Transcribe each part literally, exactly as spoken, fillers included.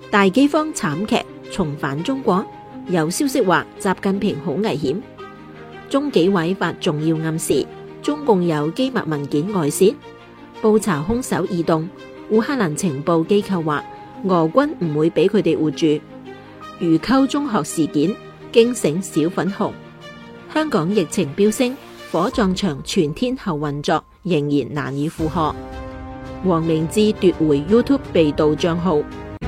大饑荒慘劇重返中國，有消息話習近平好危險。中紀委發重要暗示，中共有機密文件外泄，布查兇手異動。烏克蘭情報機構話俄軍唔會俾佢哋活住。魚溝中學事件驚醒小粉紅。香港疫情飆升，火葬場全天候運作仍然難以負荷。黃明志奪回 YouTube 被盜賬號。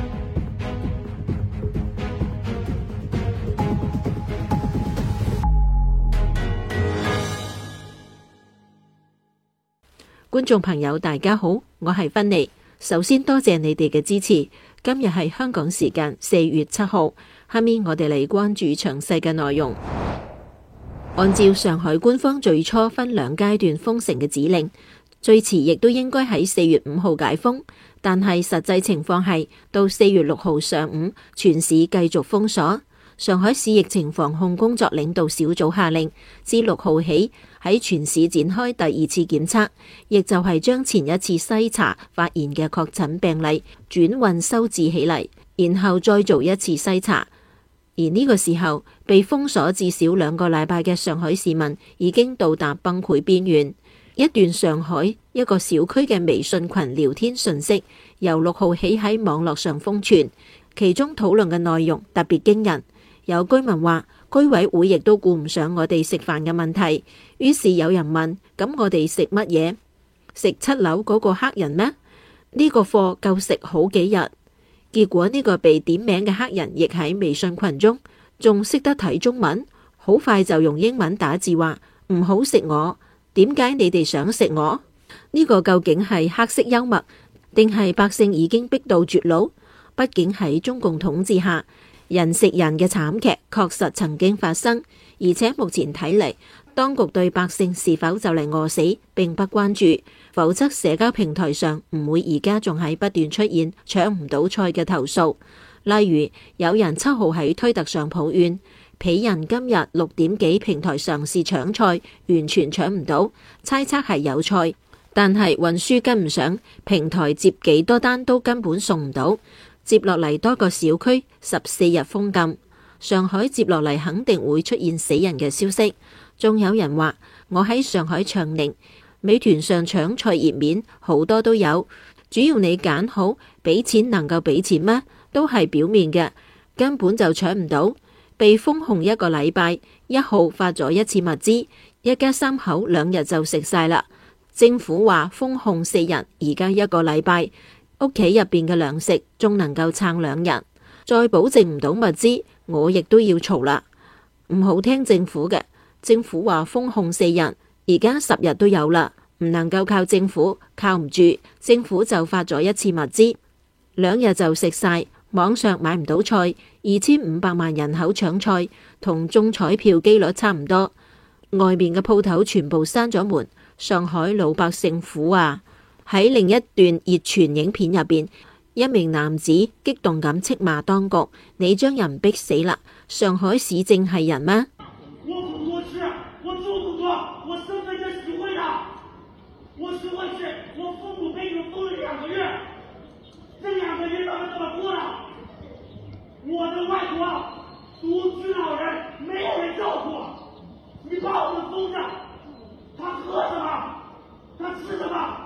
觀眾朋友大家好，我係芬妮。首先多謝你哋嘅支持。今日係香港時間四月七號，下面我哋嚟關注詳細嘅內容。按照上海官方最初分兩階段封城嘅指令，最遲亦都應該喺四月五號解封，但係實際情況係到四月六號上午，全市繼續封鎖。上海市疫情防控工作領導小組下令，自六號起喺全市展開第二次檢測，亦就係將前一次篩查發現嘅確診病例轉運收治起嚟，然後再做一次篩查。而呢個時候，被封鎖至少兩個禮拜嘅上海市民已經到達崩潰邊緣。一段上海一個小區嘅微信群聊天訊息，由六號起喺網絡上瘋傳，其中討論嘅內容特別驚人。有居民話，居委會亦都顧唔上我哋食飯嘅問題，於是有人問：咁我哋食乜嘢？食七樓嗰個黑人咩？呢個貨夠食好幾日。結果呢個被點名嘅黑人亦喺微信群中，仲識得睇中文，好快就用英文打字話：唔好食我，點解你哋想食我？呢個究竟係黑色幽默，定係百姓已經逼到絕路？畢竟喺中共統治下，人食人嘅慘劇確實曾經發生，而且目前睇嚟，當局對百姓是否就嚟餓死並不關注，否則社交平台上唔會而家仲喺不斷出現搶唔到菜嘅投訴。例如有人七號喺推特上抱怨，鄙人今日六點幾平台嘗試搶菜，完全搶唔到，猜測係有菜，但係運輸跟唔上，平台接幾多單都根本送唔到。接落嚟多個小區十四日封禁，上海接落嚟肯定會出現死人嘅消息。仲有人話，我喺上海長寧美團上搶菜頁面好多都有，主要你揀好，俾錢能夠俾錢咩？都係表面嘅，根本就搶唔到。被封控一個禮拜，一號發咗一次物資，一家三口兩日就食晒啦。政府話封控四日，而家一個禮拜。屋企入邊嘅糧食仲能夠撐兩日，再保證唔到物資，我亦都要嘈啦。唔好聽政府嘅，政府話封控四日，而家十日都有啦，唔能夠靠政府，靠唔住，政府就發咗一次物資，兩日就食晒。網上買唔到菜，二千五百萬人口搶菜，同中彩票機率差唔多。外面嘅鋪頭全部閂咗門，上海老百姓苦啊！喺另一段熱傳影片入邊，一名男子激動咁斥罵當局：你將人逼死啦！上海市政係人咩？ 我不多吃，我就不多，我身份證洗會的，我實惠是我父母被你們封了兩個月，這兩個月他們怎麼過的？我的外婆獨居老人，沒有人照顧，你把我們封着，他喝什麼？他吃什麼？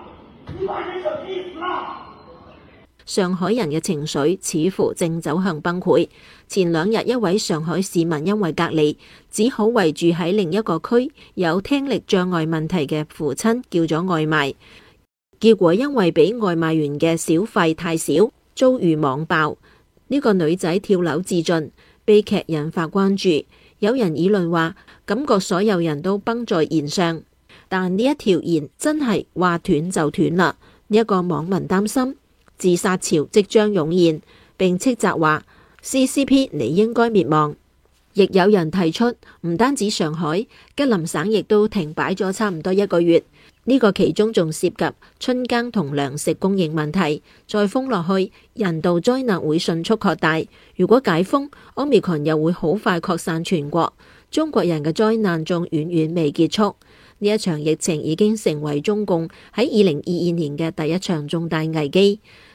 上海人嘅情緒似乎正走向崩潰。前兩日一位上海市民因為隔離，只好為住喺另一個區有聽力障礙問題嘅父親叫咗外賣，結果因為俾外賣員嘅小費太少，遭遇網暴。呢個女仔跳樓自盡，悲劇引發關注。有人議論話，感覺所有人都崩在弦上。但呢一條弦真係話斷就斷啦！呢、這、一個網民擔心自殺潮即將湧現，並斥責話 C C P 你應該滅亡。亦有人提出，唔單止上海，吉林省亦都停擺咗差唔多一個月。呢、這個其中仲涉及春耕同糧食供應問題，再封落去，人道災難會迅速擴大。如果解封，Omicron又會好快擴散全國，中國人嘅災難仲遠遠未結束。呢一場疫情已經成為中共喺二零二二年嘅第一場重大危機。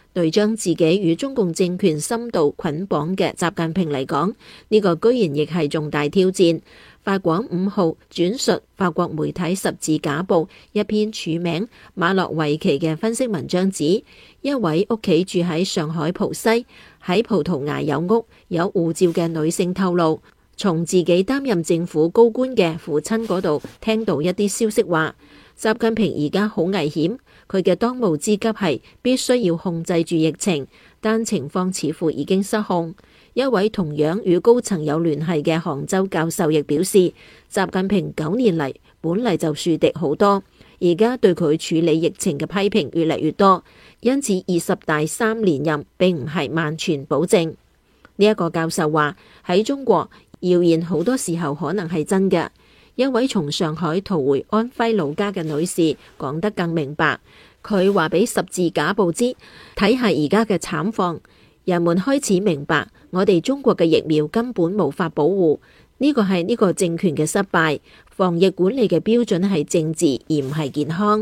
對將自己與中共政權深度捆綁嘅習近平嚟講，呢個居然亦係重大挑戰。法廣五號轉述法國媒體十字架報一篇署名馬洛維奇嘅分析文章指，一位屋企住喺上海浦西，喺葡萄牙有屋有護照嘅女性透露，從自己擔任政府高官嘅父親嗰度聽到一啲消息話，習近平而家好危險，佢嘅當務之急係必須要控制住疫情，但情況似乎已經失控。一位同樣與高層有聯繫嘅杭州教授亦表示，習近平九年嚟本嚟就樹敵好多，而家對佢處理疫情嘅批評越嚟越多，因此二十大三連任並唔係萬全保證。呢一個教授話，喺中國謠言好多時候可能係真嘅。一位從上海逃回安徽老家嘅女士講得更明白，佢話俾十字架報知，睇下而家嘅慘況，人們開始明白我哋中國嘅疫苗根本無法保護，呢個係呢個政權嘅失敗，防疫管理嘅標準係政治而唔係健康。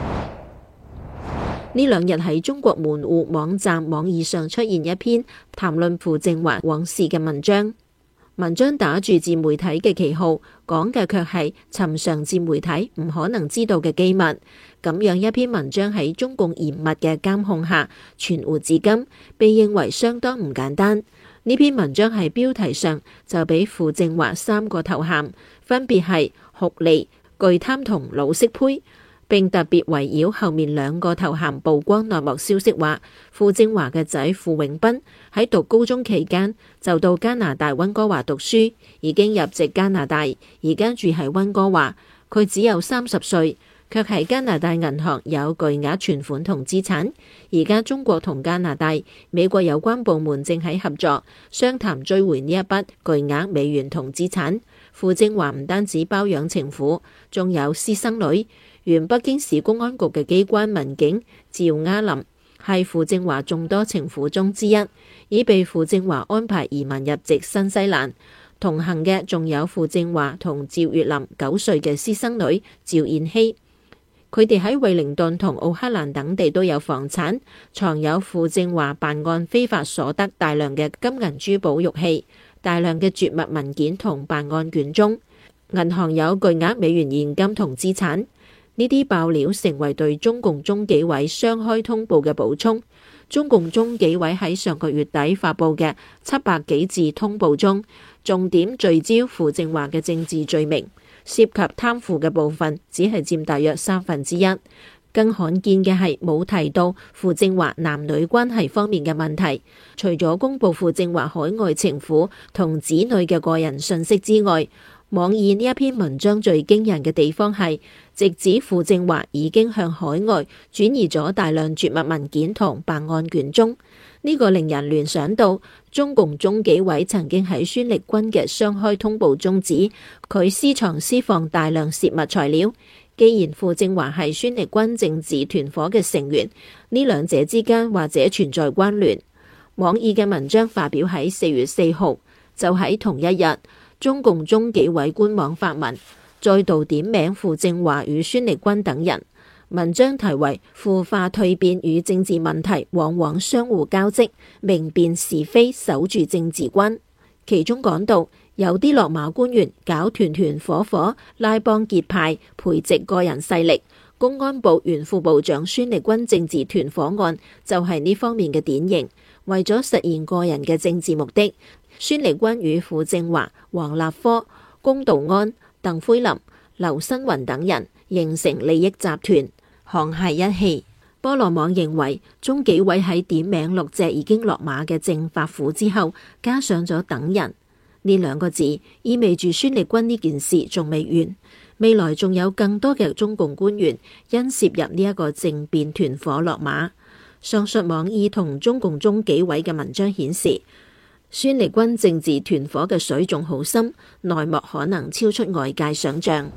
呢兩日喺中國門戶網站網易上出現一篇談論傅政華往事嘅文章，文章打住自媒體嘅旗號，講嘅卻係尋常自媒體唔可能知道嘅機密。咁樣一篇文章喺中共嚴密嘅監控下存活至今，被認為相當唔簡單。呢篇文章喺標題上就俾傅政華三個頭銜，分別係酷吏、巨貪同老色胚，並特別圍繞後面兩個頭銜曝光內幕消息，話傅政華嘅仔傅永斌喺讀高中期間就到加拿大溫哥華讀書，已經入籍加拿大，而家住喺溫哥華。佢只有三十歲，卻喺加拿大銀行有巨額存款同資產。而家中國同加拿大、美國有關部門正喺合作商談追回呢一筆巨額美元同資產。傅政華唔單止包養情婦，仲有私生女。原北京市公安局嘅機關民警趙丫林係傅政華眾多情婦中之一，已被傅政華安排移民入籍新西蘭。同行嘅仲有傅政華同趙月林九歲嘅私生女趙燕希。佢哋喺惠靈頓同奧克蘭等地都有房產，藏有傅政華辦案非法所得大量嘅金銀珠寶玉器、大量嘅絕密文件同辦案卷宗，銀行有巨額美元現金同資產。呢啲爆料成為對中共中紀委雙開通報嘅補充。中共中紀委喺上個月底發佈嘅七百幾字通報中，重點聚焦傅政華嘅政治罪名，涉及貪腐嘅部分只係佔大約三分之一。更罕見嘅係冇提到傅政華男女關係方面嘅問題。除咗公布傅政華海外情婦同子女嘅個人信息之外，網易呢一篇文章最驚人嘅地方係，直指傅政華已經向海外轉移咗大量絕密文件同辦案卷宗。呢、這個令人聯想到中共中紀委曾經喺孫力軍嘅雙開通報中指佢私藏私放大量洩密材料。既然傅政華係孫力軍政治團伙嘅成員，呢兩者之間或者存在關聯。網易嘅文章發表喺四月四號，就喺同一日，中共中紀委官網發文，再度點名傅政華與孫力軍等人。文章題為《腐化蛻變與政治問題往往相互交織，明辨是非，守住政治關》。其中講到，有啲落馬官員搞團團伙伙、拉幫結派、培植個人勢力。公安部原副部長孫力軍政治團伙案就係呢方面嘅典型。為咗實現個人嘅政治目的，孫力軍與傅政華、王立科、龔道安、鄧輝林、劉新雲等人形成利益集團，沆瀣一氣。菠蘿網認為，中紀委喺點名六隻已經落馬嘅政法府之後，加上咗等人呢兩個字，意味住孫力軍呢件事仲未完，未來仲有更多嘅中共官員因涉入呢一個政變團伙落馬。上述網易同中共中紀委嘅文章顯示，孫力軍政治團伙嘅水仲好深，內幕可能超出外界想象。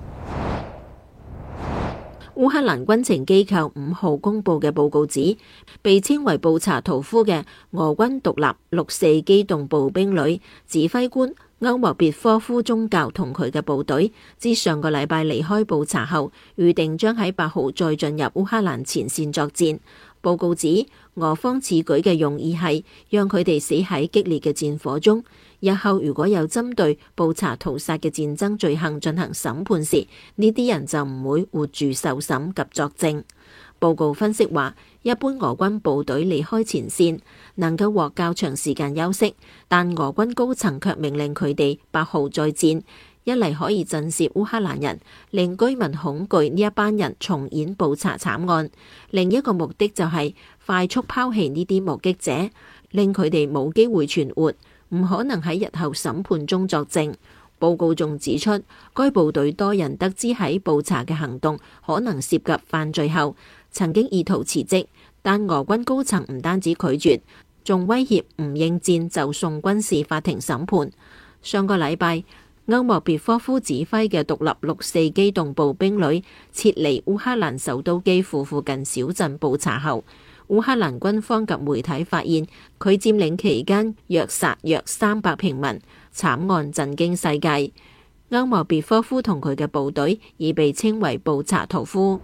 烏克蘭軍情機構五號公布嘅報告指，被稱為布查圖夫嘅俄軍獨立六四機動步兵旅指揮官歐莫別科夫宗教同佢嘅部隊，自上個禮拜離開布查後，預定將喺八號再進入烏克蘭前線作戰。 報告指，俄方此舉嘅用意係讓佢哋死喺激烈嘅戰火中，日後如果有針對捕查屠殺嘅戰爭罪行進行審判時，呢啲人就唔會活住受審及作證。報告分析話，一般俄軍部隊離開前線能夠獲較長時間休息，但俄軍高層卻命令佢哋八號再戰。一嚟可以震懾烏克蘭人，令居民恐懼呢一班人重演捕查慘案；另一個目的就係快速拋棄呢啲目擊者，令佢哋冇機會存活，唔可能喺日後審判中作證。報告仲指出，該部隊多人得知喺捕查嘅行動可能涉及犯罪後，曾經意圖辭職，但俄軍高層唔單止拒絕，仲威脅唔應戰就送軍事法庭審判。上個禮拜，歐莫別科夫指揮嘅獨立六四機動步兵旅撤離烏克蘭首都基輔附近小鎮布查後，烏克蘭軍方及媒體發現佢佔領期間虐殺約三百平民，慘案震驚世界。歐莫別科夫同佢嘅部隊已被稱為布查屠夫。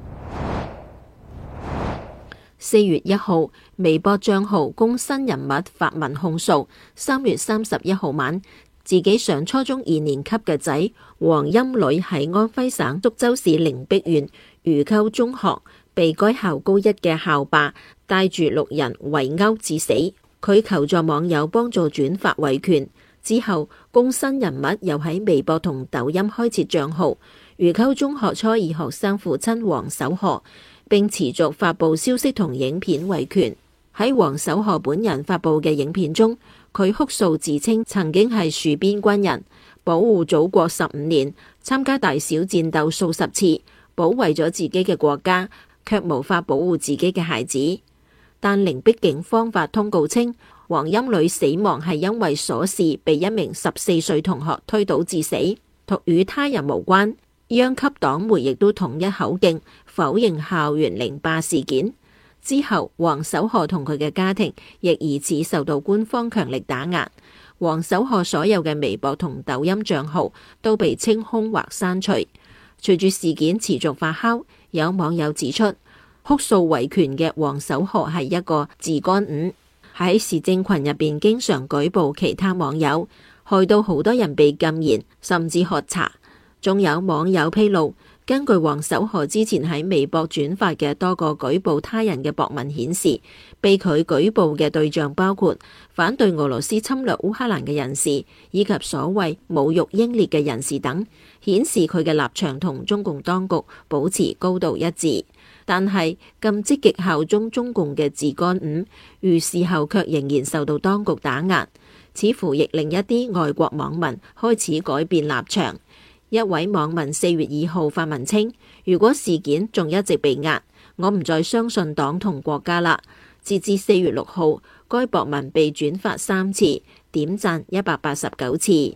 四月一號，微博賬號公新人物發文控訴，三月三十一號晚，自己上初中二年級嘅仔黃欽磊喺安徽省宿州市靈璧縣余溝中學被該校高一嘅校霸帶住六人圍毆致死。佢求助網友幫助轉發維權之後，公新人物又喺微博同抖音開設賬號。余溝中學初二學生父親黃守河並持續發布消息同影片維權。喺黃守河本人發布嘅影片中，佢哭訴自稱曾經係戍邊軍人，保護祖國十五年，參加大小戰鬥數十次，保衛咗自己嘅國家，卻無法保護自己嘅孩子。但靈璧警方發通告稱，黃欽磊死亡係因為鎖匙被一名十四歲同學推倒致死，同與他人無關。央級黨媒亦都統一口徑否認校園凌霸事件。之後，黃守河同佢嘅家庭亦疑似受到官方強力打壓。黃守河所有嘅微博同抖音賬號都被清空或刪除。隨住事件持續發酵，有網友指出，哭訴維權嘅黃守河係一個自乾五，喺時政群入邊經常舉報其他網友，害到好多人被禁言，甚至喝茶。仲有網友披露，根據黃守河之前喺微博轉發嘅多個舉報他人嘅博文顯示，被佢舉報嘅對象包括反對俄羅斯侵略烏克蘭嘅人士，以及所謂侮辱英烈嘅人士等，顯示佢嘅立場同中共當局保持高度一致。但係咁積極效忠中共嘅自乾五，遇事後卻仍然受到當局打壓，似乎亦令一啲外國網民開始改變立場。一位網民四月二號發文稱，如果事件仲一直被壓，我唔再相信黨同國家啦。截至四月六號，該博文被轉發三次，點讚一百八十九次。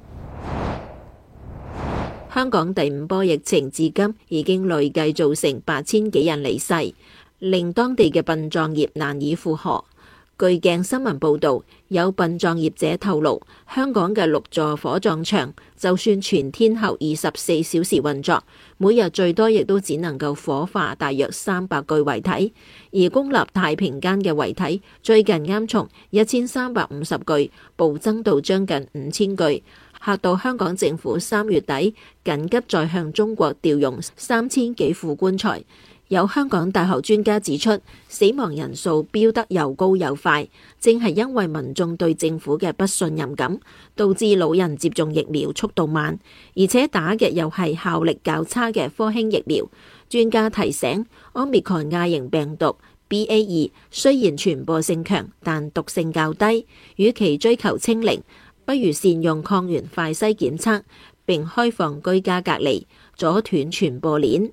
香港第五波疫情至今已經累計造成八千幾人離世，令當地嘅殯葬業難以負荷。據鏡新聞報導，有殯葬業者透露，香港嘅六座火葬場就算全天候二十四小時運作，每日最多亦都只能夠火化大約三百具遺體，而公立太平間嘅遺體最近啱從一千三百五十具暴增到將近五千具，嚇到香港政府三月底緊急再向中國調用三千幾副棺材。有香港大學專家指出，死亡人數飆得又高又快，正係因為民眾對政府嘅不信任感，導致老人接種疫苗速度慢，而且打嘅又係效力較差嘅科興疫苗。專家提醒，Omicron亞型病毒 B A 二 雖然傳播性強，但毒性較低，與其追求清零，不如善用抗原快篩檢測，並開放居家隔離，阻斷傳播鏈。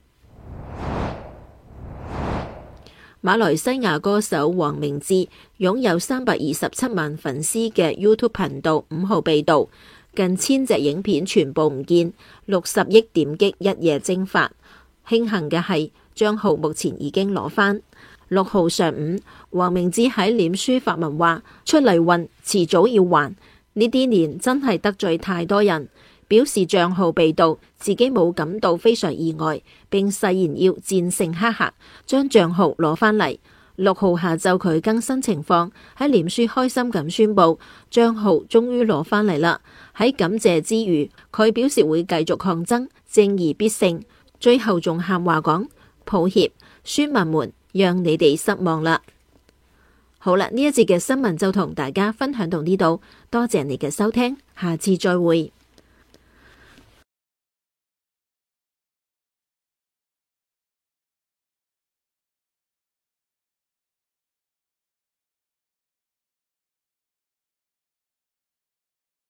馬來西亞歌手黃明志擁有三百二十七萬粉絲嘅 YouTube 頻道五號被盜，近千隻影片全部唔見，六十億點擊一夜蒸發。慶幸嘅係賬號目前已經攞返。六號上午，黃明志喺臉書發文話：出嚟混，遲早要還。呢啲年真係得罪太多人。表示賬號被盜，自己冇感到非常意外，並誓言要戰勝黑客，將賬號攞返嚟。 六號下晝佢更新情況，喺臉書開心咁宣布賬號終於攞返嚟啦。喺感謝之餘，佢表示會繼續抗爭，正義必勝。最後仲喊話講抱歉，村民們讓你哋失望啦。好啦，呢一節嘅新聞就同大家分享到呢度，多謝你嘅收聽，下次再會。